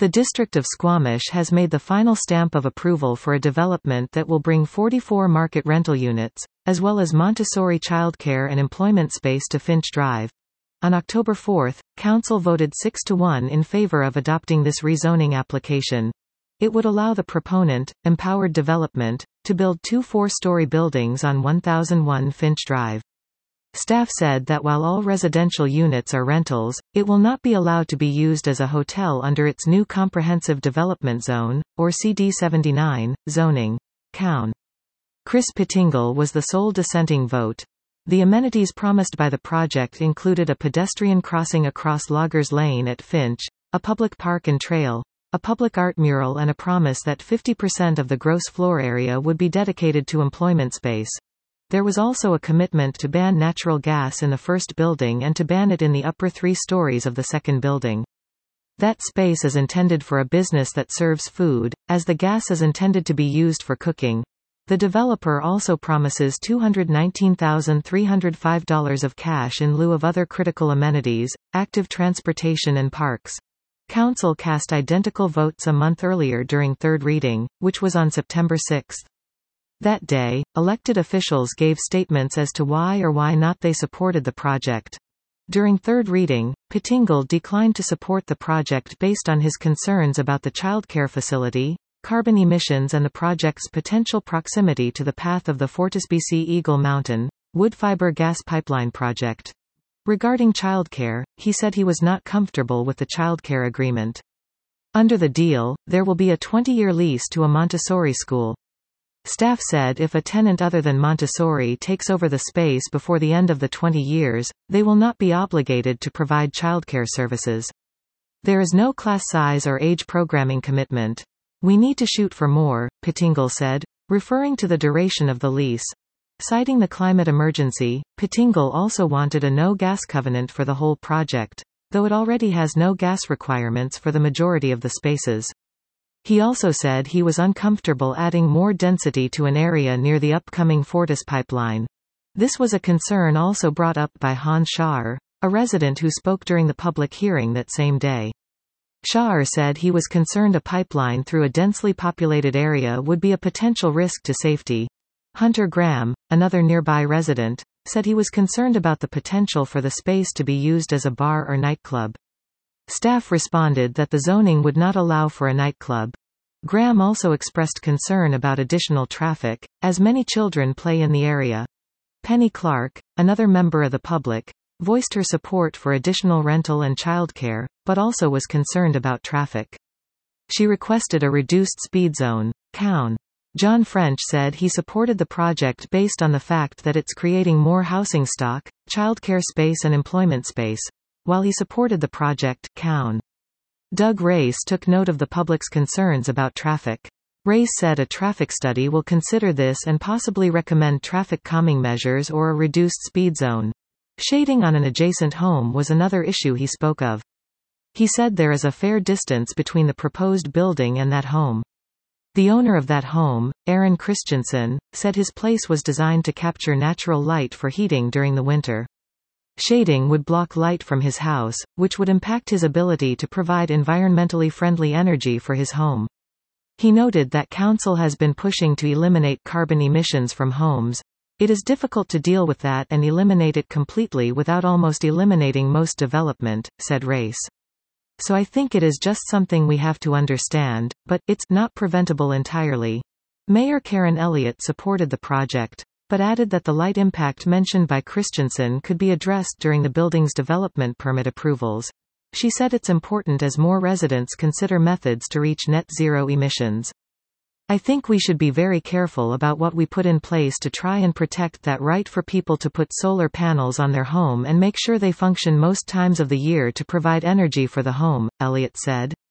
The District of Squamish has made the final stamp of approval for a development that will bring 44 market rental units, as well as Montessori childcare and employment space to Finch Drive. On October 4, Council voted 6-1 in favor of adopting this rezoning application. It would allow the proponent, Empowered Development, to build 2 4-story buildings on 1001 Finch Drive. Staff said that while all residential units are rentals, it will not be allowed to be used as a hotel under its new Comprehensive Development Zone, or CD79, zoning. Cown. Chris Pettingill was the sole dissenting vote. The amenities promised by the project included a pedestrian crossing across Loggers Lane at Finch, a public park and trail, a public art mural, and a promise that 50% of the gross floor area would be dedicated to employment space. There was also a commitment to ban natural gas in the first building and to ban it in the upper 3 stories of the second building. That space is intended for a business that serves food, as the gas is intended to be used for cooking. The developer also promises $219,305 of cash in lieu of other critical amenities, active transportation and parks. Council cast identical votes a month earlier during third reading, which was on September 6. That day, elected officials gave statements as to why or why not they supported the project. During third reading, Pettingill declined to support the project based on his concerns about the childcare facility, carbon emissions, and the project's potential proximity to the path of the FortisBC-Eagle Mountain wood fiber gas pipeline project. Regarding childcare, he said he was not comfortable with the childcare agreement. Under the deal, there will be a 20-year lease to a Montessori school. Staff said if a tenant other than Montessori takes over the space before the end of the 20 years, they will not be obligated to provide childcare services. There is no class size or age programming commitment. We need to shoot for more, Pettingill said, referring to the duration of the lease. Citing the climate emergency, Pettingill also wanted a no-gas covenant for the whole project, though it already has no gas requirements for the majority of the spaces. He also said he was uncomfortable adding more density to an area near the upcoming Fortis pipeline. This was a concern also brought up by Hans Schaar, a resident who spoke during the public hearing that same day. Schaar said he was concerned a pipeline through a densely populated area would be a potential risk to safety. Hunter Graham, another nearby resident, said he was concerned about the potential for the space to be used as a bar or nightclub. Staff responded that the zoning would not allow for a nightclub. Graham also expressed concern about additional traffic, as many children play in the area. Penny Clark, another member of the public, voiced her support for additional rental and childcare, but also was concerned about traffic. She requested a reduced speed zone. Cown. John French said he supported the project based on the fact that it's creating more housing stock, childcare space and employment space. While he supported the project, Cown. Doug Race took note of the public's concerns about traffic. Race said a traffic study will consider this and possibly recommend traffic calming measures or a reduced speed zone. Shading on an adjacent home was another issue he spoke of. He said there is a fair distance between the proposed building and that home. The owner of that home, Aaron Christensen, said his place was designed to capture natural light for heating during the winter. Shading would block light from his house, which would impact his ability to provide environmentally friendly energy for his home. He noted that council has been pushing to eliminate carbon emissions from homes. It is difficult to deal with that and eliminate it completely without almost eliminating most development, said Race. So I think it is just something we have to understand, but it's not preventable entirely. Mayor Karen Elliott supported the project, but added that the light impact mentioned by Christensen could be addressed during the building's development permit approvals. She said it's important as more residents consider methods to reach net zero emissions. I think we should be very careful about what we put in place to try and protect that right for people to put solar panels on their home and make sure they function most times of the year to provide energy for the home, Elliott said.